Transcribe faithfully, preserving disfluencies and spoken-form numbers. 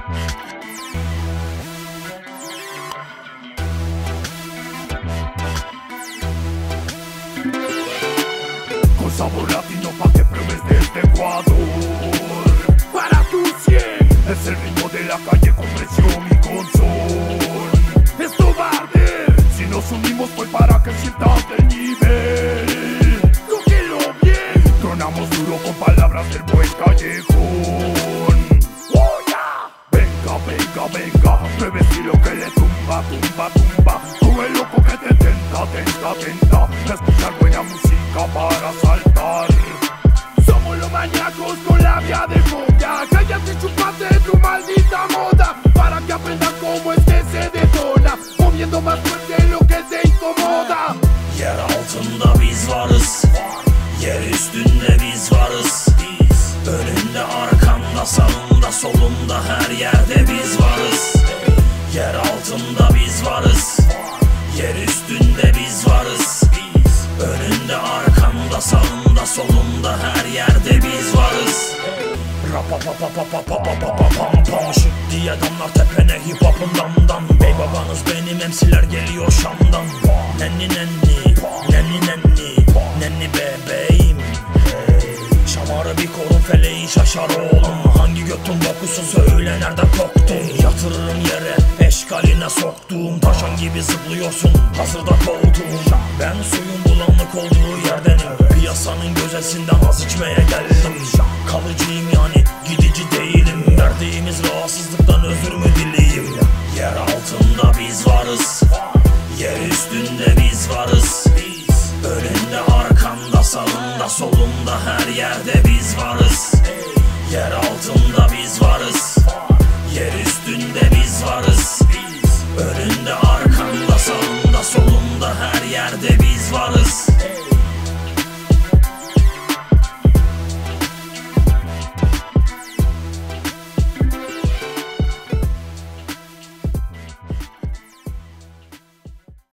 Con sabor latino pa' que pruebes desde Ecuador. Para tu cien es el ritmo de la calle con presión y con son. Esto va a arder, si nos unimos fue para que sientas el nivel. Cógelo bien, tronamos duro con palabras del buen callejón. Oh, yeah. Venga, venga, venga, pruebe estilo que le tumba, tumba, tumba. Tú el loco que te tenta, tenta, tenta. Escuchar buena música para saltar. Somos los maníacos con la vía de moda. Cállate y chupate tu maldita moda, para que aprendas cómo es que se detona, moviendo más fuerte lo que te incomoda. Yer altında biz varız, yer üstünde biz varız. Önünde, arkanda, sağında, solunda, her yerde biz varız. Yer altında biz varız, yer üstünde biz varız. Önünde, arkanda, sağında, solunda, her yerde biz varız. Rapa pa pa pa pa pa pa pa pa pam pam. Şık diye damlar tepene hip hop'un damdan. Bey babanız benim M C'ler geliyor Şam'dan. Nenni nenni, nenni nenni, nenni bebeğim. Şamarı bir korun feleğin şaşar oğlum. Hangi götün dokusu söyle nerede koktun. Yatırırım yere eşkaline soktuğum. Taşan gibi zıplıyorsun hazırda kovduğum. Ben suyun bulanık olduğu yerdenim. Piyasanın gözesinden az içmeye geldim. Kalıcıyım yani gidici değilim. Verdiğimiz rahatsızlıktan özür mü dileyim. Yer altında biz varız, yer üstünde biz varız. Önünde, arkanda, sağında, solunda, her yerde biz varız. Yer altında biz varız, yer üstünde biz varız.